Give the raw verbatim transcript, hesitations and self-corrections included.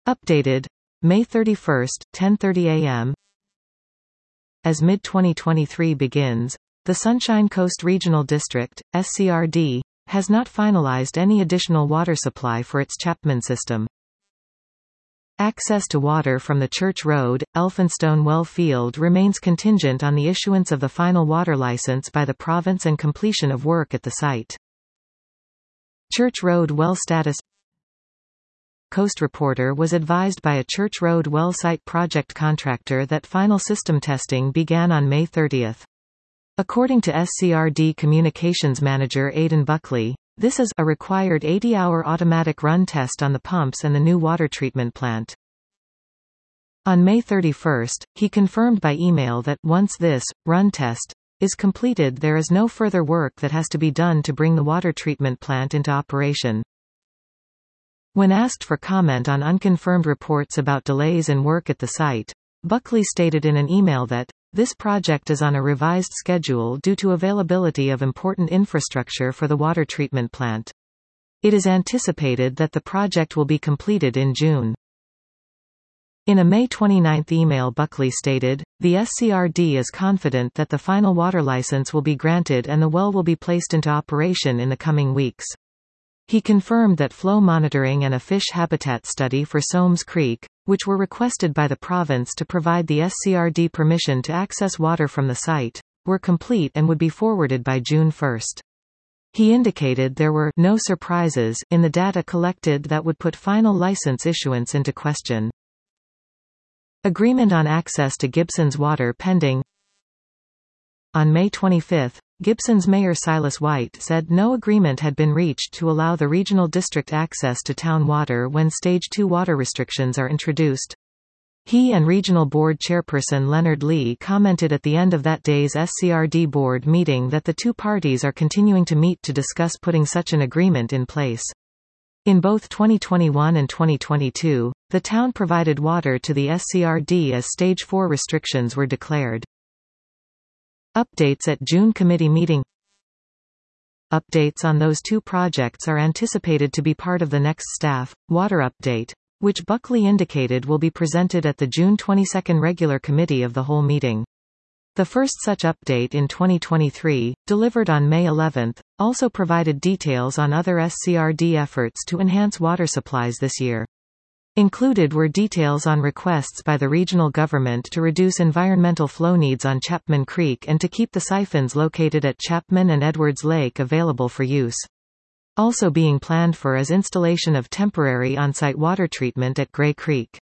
Updated May thirty-first, ten thirty a m As mid twenty twenty-three begins, the Sunshine Coast Regional District, S C R D, has not finalized any additional water supply for its Chapman system. Access to water from the Church Road, Elphinstone well field remains contingent on the issuance of the final water license by the province and completion of work at the site. Church Road well status. Coast Reporter was advised by a Church Road well site project contractor that final system testing began on May thirtieth. According to S C R D Communications Manager Aidan Buckley, this is a required eighty hour automatic run test on the pumps and the new water treatment plant. On May thirty-first, he confirmed by email that, once this run test is completed, there is no further work that has to be done to bring the water treatment plant into operation. When asked for comment on unconfirmed reports about delays in work at the site, Buckley stated in an email that, "This project is on a revised schedule due to availability of important infrastructure for the water treatment plant. It is anticipated that the project will be completed in June." In a May twenty-ninth email, Buckley stated, "The S C R D is confident that the final water license will be granted and the well will be placed into operation in the coming weeks." He confirmed that flow monitoring and a fish habitat study for Soames Creek, which were requested by the province to provide the S C R D permission to access water from the site, were complete and would be forwarded by June first. He indicated there were no surprises in the data collected that would put final license issuance into question. Agreement on access to Gibson's water pending. On May twenty-fifth, Gibson's Mayor Silas White said no agreement had been reached to allow the regional district access to town water when Stage two water restrictions are introduced. He and Regional Board Chairperson Leonard Lee commented at the end of that day's S C R D board meeting that the two parties are continuing to meet to discuss putting such an agreement in place. In both twenty twenty-one and twenty twenty-two, the town provided water to the S C R D as Stage four restrictions were declared. Updates at June committee meeting. Updates on those two projects are anticipated to be part of the next staff water update, which Buckley indicated will be presented at the June twenty-second regular committee of the whole meeting. The first such update in twenty twenty-three, delivered on May eleventh, also provided details on other S C R D efforts to enhance water supplies this year. Included were details on requests by the regional government to reduce environmental flow needs on Chapman Creek and to keep the siphons located at Chapman and Edwards Lake available for use. Also being planned for is installation of temporary on-site water treatment at Grey Creek.